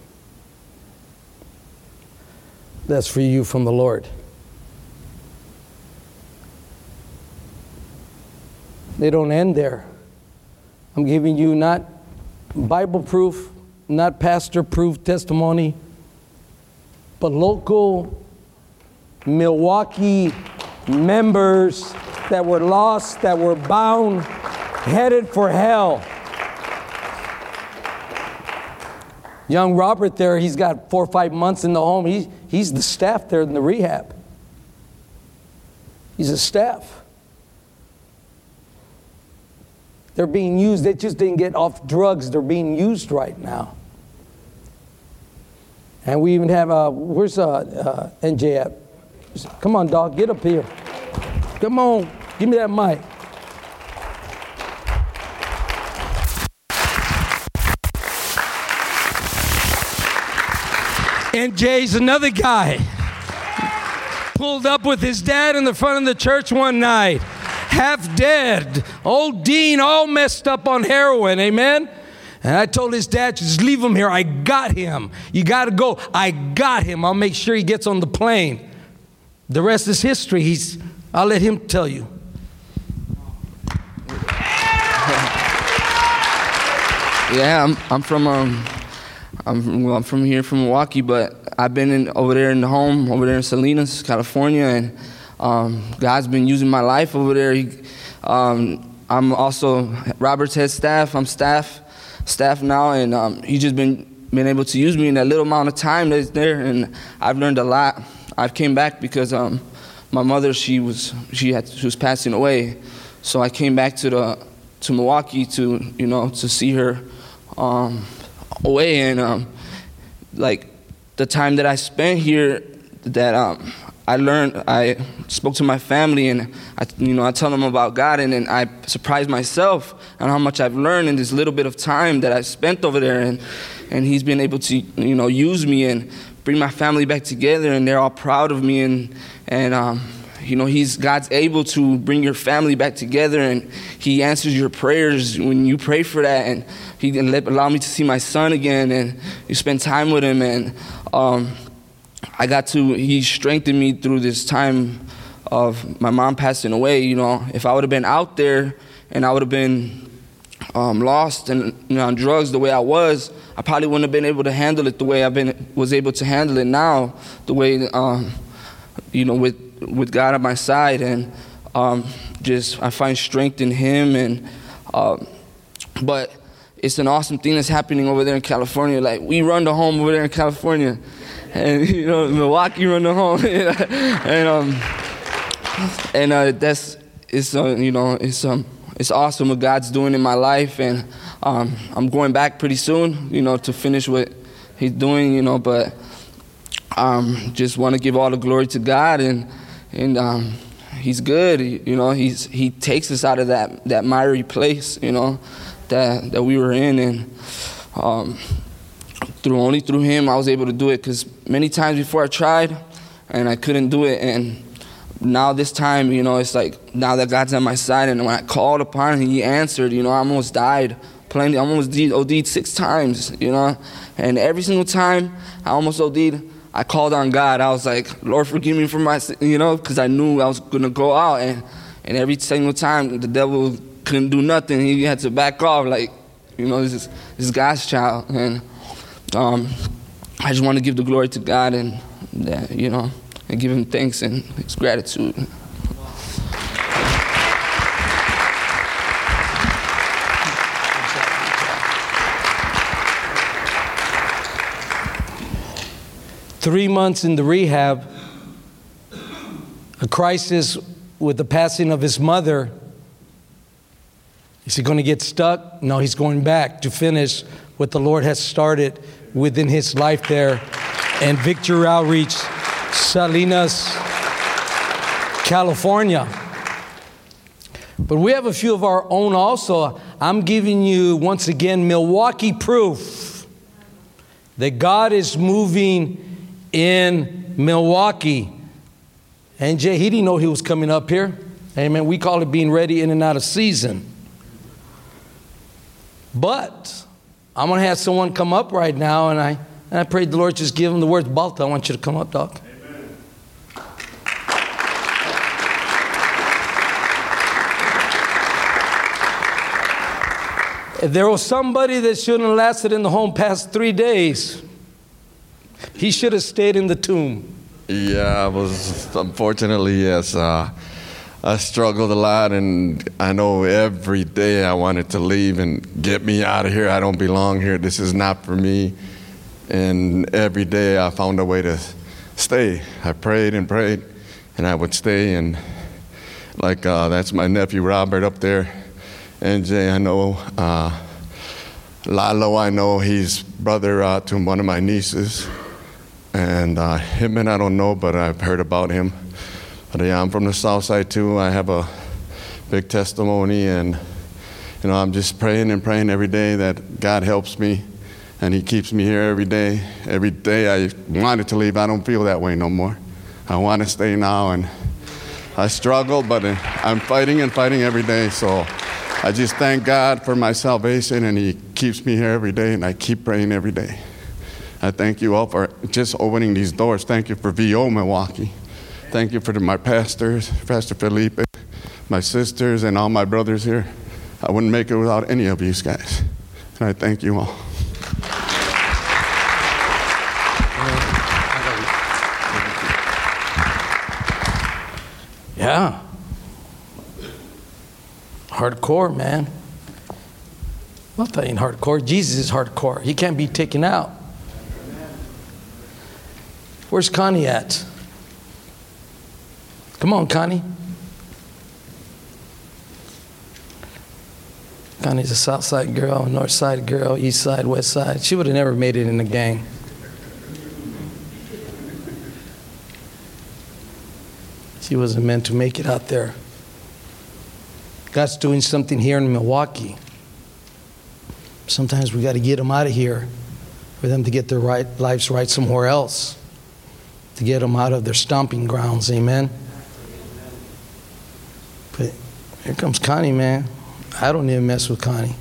That's for you from the Lord. They don't end there. I'm giving you not Bible proof, not pastor proof testimony, but local Milwaukee members that were lost, that were bound, headed for hell. Young Robert there, he's got 4 or 5 months in the home. He's the staff there in the rehab. He's a staff. They're being used. They just didn't get off drugs. They're being used right now. And we even have, where's NJ at? Come on, dog, get up here. Come on, give me that mic. NJ's another guy. Pulled up with his dad in the front of the church one night. Half dead. Old Dean all messed up on heroin, amen? And I told his dad, just leave him here. I got him. You got to go. I got him. I'll make sure he gets on the plane. The rest is history. I'll let him tell you. Yeah, I'm from here, from Milwaukee, but I've been over there in the home, over there in Salinas, California, and God's been using my life over there. I'm also Robert's head staff. I'm staff now, and he's just been able to use me in that little amount of time that's there, and I've learned a lot. I came back because my mother, she was passing away, so I came back to to Milwaukee to, to see her away. And like the time that I spent here, that I learned, I spoke to my family, and I tell them about God, and then I surprised myself on how much I've learned in this little bit of time that I spent over there, and He's been able to, use me and bring my family back together, and they're all proud of me, and God's able to bring your family back together, and He answers your prayers when you pray for that, and He allowed me to see my son again, and you spend time with him, and He strengthened me through this time of my mom passing away. If I would have been out there and I would have been lost and on drugs the way I was, I probably wouldn't have been able to handle it the way was able to handle it now, the way, with God on my side, and I find strength in Him, and but it's an awesome thing that's happening over there in California. Like, we run the home over there in California, and Milwaukee run the home, it's awesome what God's doing in my life, and I'm going back pretty soon, to finish what He's doing, but just want to give all the glory to God, and He's good, He takes us out of that miry place, that we were in, and only through Him I was able to do it, because many times before I tried and I couldn't do it, and now this time, it's like, now that God's on my side, and when I called upon Him, He answered. I almost died plenty. I almost OD'd 6 times, and every single time I almost OD'd, I called on God. I was like, Lord, forgive me for my, because I knew I was going to go out, and every single time the devil couldn't do nothing. He had to back off, like, this is God's child, and I just want to give the glory to God, and and give Him thanks and His gratitude. Three months in the rehab, a crisis with the passing of his mother. Is he going to get stuck? No, he's going back to finish what the Lord has started within his life there. And Victory Outreach, Salinas, California. But we have a few of our own also. I'm giving you, once again, Milwaukee proof that God is moving in Milwaukee. And Jay, he didn't know he was coming up here. Amen. We call it being ready in and out of season. But I'm going to have someone come up right now, and I prayed the Lord just give him the words. Balta, I want you to come up, Doc. Amen. If there was somebody that shouldn't have lasted in the home past 3 days, he should have stayed in the tomb. Yeah, I was, unfortunately, yes. I struggled a lot, and I know every day I wanted to leave and get me out of here. I don't belong here. This is not for me. And every day I found a way to stay. I prayed and prayed, and I would stay. And that's my nephew Robert up there. And Jay, I know. Lalo, I know he's brother to one of my nieces. And him, and I don't know, but I've heard about him. But yeah, I'm from the south side too. I have a big testimony, and I'm just praying and praying every day that God helps me, and He keeps me here every day. Every day I wanted to leave. I don't feel that way no more. I want to stay now, and I struggle, but I'm fighting and fighting every day. So I just thank God for my salvation, and He keeps me here every day, and I keep praying every day. I thank you all for just opening these doors. Thank you for VO Milwaukee. Thank you for my pastors, Pastor Felipe, my sisters, and all my brothers here. I wouldn't make it without any of you guys. And I thank you all. Yeah. Hardcore, man. Well, that ain't hardcore. Jesus is hardcore. He can't be taken out. Where's Connie at? Come on, Connie. Connie's a south side girl, north side girl, east side, west side. She would have never made it in the gang. She wasn't meant to make it out there. God's doing something here in Milwaukee. Sometimes we got to get them out of here for them to get their lives right somewhere else, to get them out of their stomping grounds. Amen. But here comes Connie, man. I don't even mess with Connie.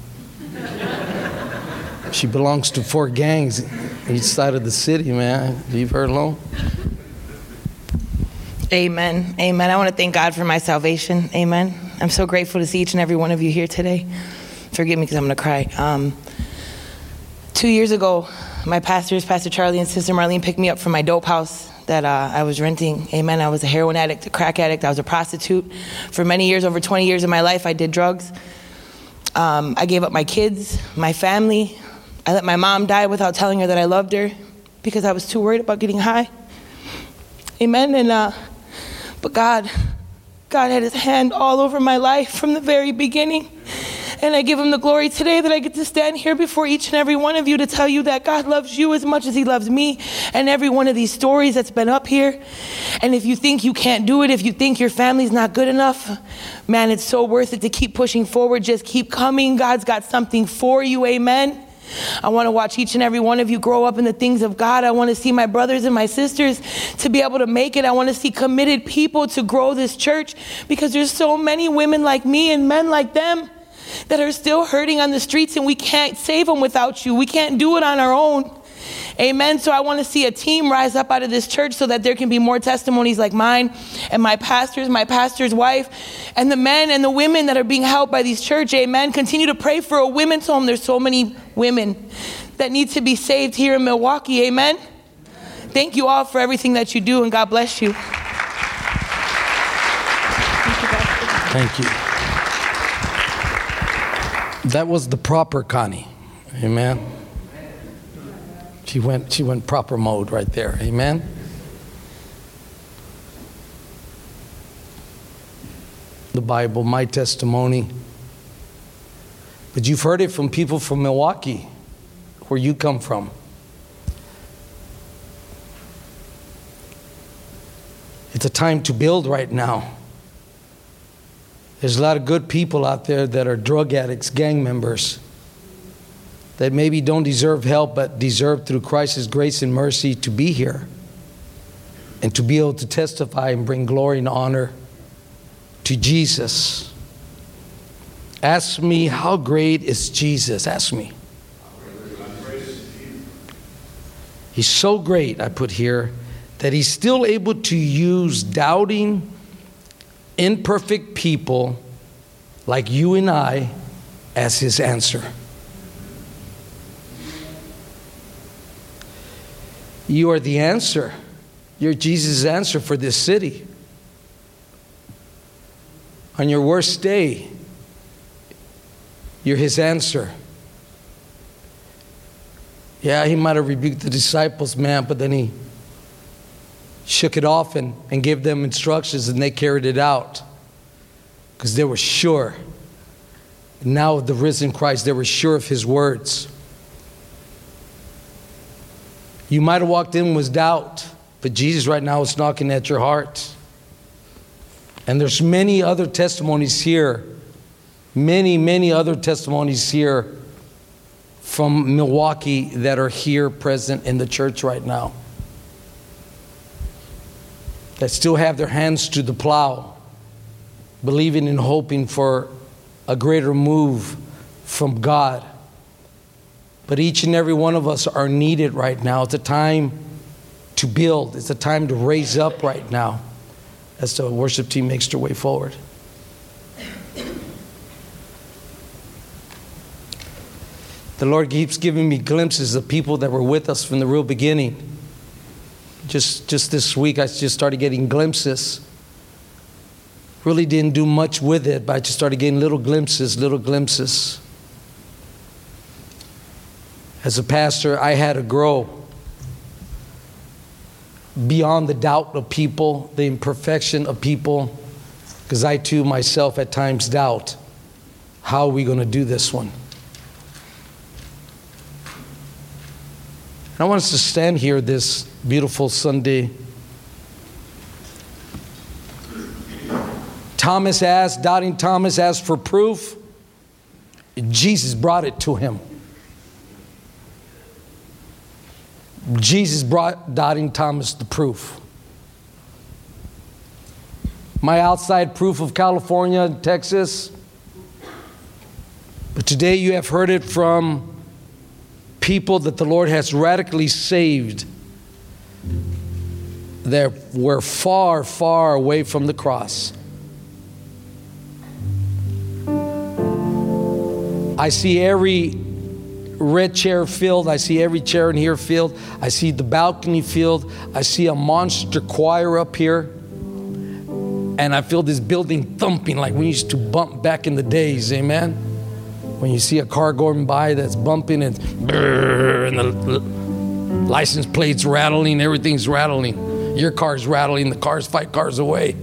She belongs to 4 gangs each side of the city, man. Leave her alone. Amen. Amen. I want to thank God for my salvation. Amen. I'm so grateful to see each and every one of you here today. Forgive me because I'm going to cry. 2 years ago, my pastors, Pastor Charlie and Sister Marlene, picked me up from my dope house that I was renting. Amen. I was a heroin addict, a crack addict. I was a prostitute. For many years, over 20 years of my life, I did drugs. I gave up my kids, my family. I let my mom die without telling her that I loved her because I was too worried about getting high. Amen. And but God had his hand all over my life from the very beginning. And I give him the glory today that I get to stand here before each and every one of you to tell you that God loves you as much as he loves me and every one of these stories that's been up here. And if you think you can't do it, if you think your family's not good enough, man, it's so worth it to keep pushing forward. Just keep coming. God's got something for you. Amen. I want to watch each and every one of you grow up in the things of God. I want to see my brothers and my sisters to be able to make it. I want to see committed people to grow this church because there's so many women like me and men like them that are still hurting on the streets, and we can't save them without you. We can't do it on our own. Amen. So I want to see a team rise up out of this church so that there can be more testimonies like mine and my pastor's wife, and the men and the women that are being helped by these church. Amen. Continue to pray for a women's home. There's so many women that need to be saved here in Milwaukee. Amen. Thank you all for everything that you do, and God bless you. Thank you. That was the proper Connie. Amen. She went proper mode right there. Amen. The Bible, my testimony. But you've heard it from people from Milwaukee, where you come from. It's a time to build right now. There's a lot of good people out there that are drug addicts, gang members, that maybe don't deserve help, but deserve through Christ's grace and mercy to be here and to be able to testify and bring glory and honor to Jesus. Ask me, how great is Jesus? Ask me. He's so great, I put here, that he's still able to use doubting, imperfect people like you and I as his answer. You are the answer. You're Jesus' answer for this city. On your worst day, you're his answer. Yeah, he might have rebuked the disciples, man, but then he shook it off and gave them instructions, and they carried it out because they were sure. Now the risen Christ, they were sure of his words. You might have walked in with doubt, but Jesus right now is knocking at your heart. And there's many other testimonies here, many other testimonies here from Milwaukee that are here present in the church right now, that still have their hands to the plow, believing and hoping for a greater move from God. But each and every one of us are needed right now. It's a time to build. It's a time to raise up right now as the worship team makes their way forward. The Lord keeps giving me glimpses of people that were with us from the real beginning. Just this week, I just started getting glimpses. Really didn't do much with it, but I just started getting little glimpses. As a pastor, I had to grow beyond the doubt of people, the imperfection of people, because I too myself at times doubt. How are we going to do this one? I want us to stand here this beautiful Sunday. Doubting Thomas asked for proof. Jesus brought it to him. Jesus brought Doubting Thomas the proof. My outside proof of California and Texas. But today you have heard it from people that the Lord has radically saved. That were far, far away from the cross. I see every red chair filled. I see every chair in here filled. I see the balcony filled. I see a monster choir up here. And I feel this building thumping like we used to bump back in the days, amen? When you see a car going by that's bumping and the license plate's rattling, everything's rattling. Your car's rattling, the cars fight cars away.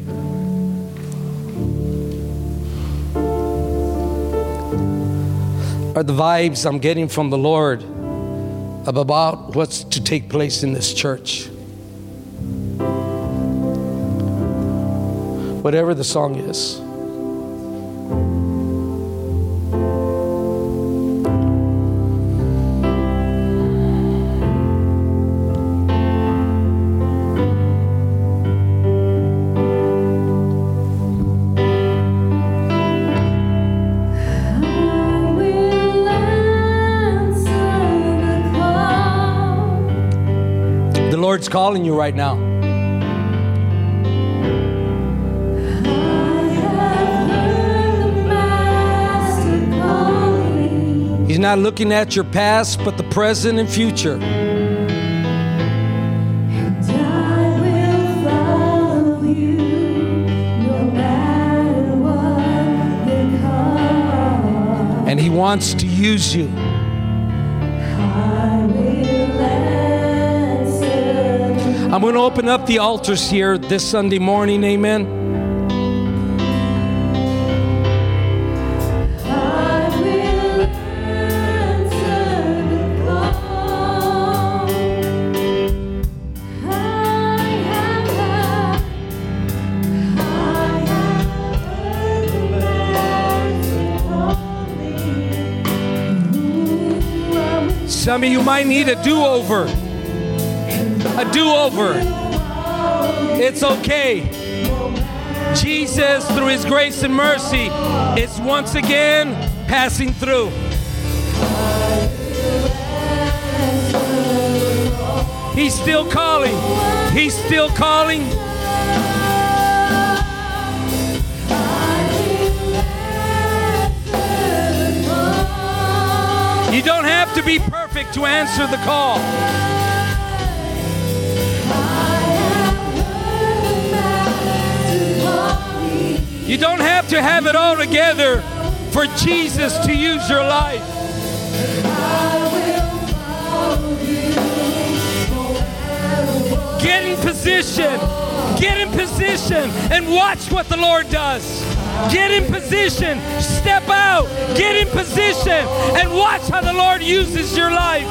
Are the vibes I'm getting from the Lord about what's to take place in this church. Whatever the song is. The Lord's calling you right now. He's not looking at your past, but the present and future. And He wants to use you. I'm going to open up the altars here this Sunday morning, amen. Some of you might need a do-over. A do-over. It's okay. Jesus, through His grace and mercy, is once again passing through. He's still calling. He's still calling. You don't have to be perfect to answer the call. You don't have to have it all together for Jesus to use your life. Get in position. Get in position and watch what the Lord does. Get in position. Step out. Get in position and watch how the Lord uses your life.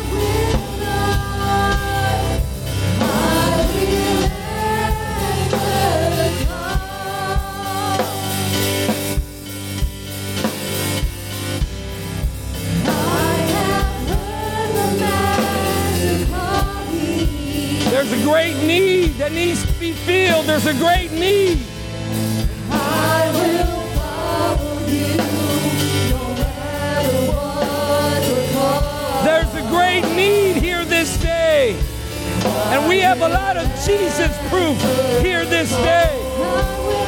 There's a great need that needs to be filled. There's a great need. I will follow you no matter what the cost. There's a great need here this day. And we have a lot of Jesus proof here this day.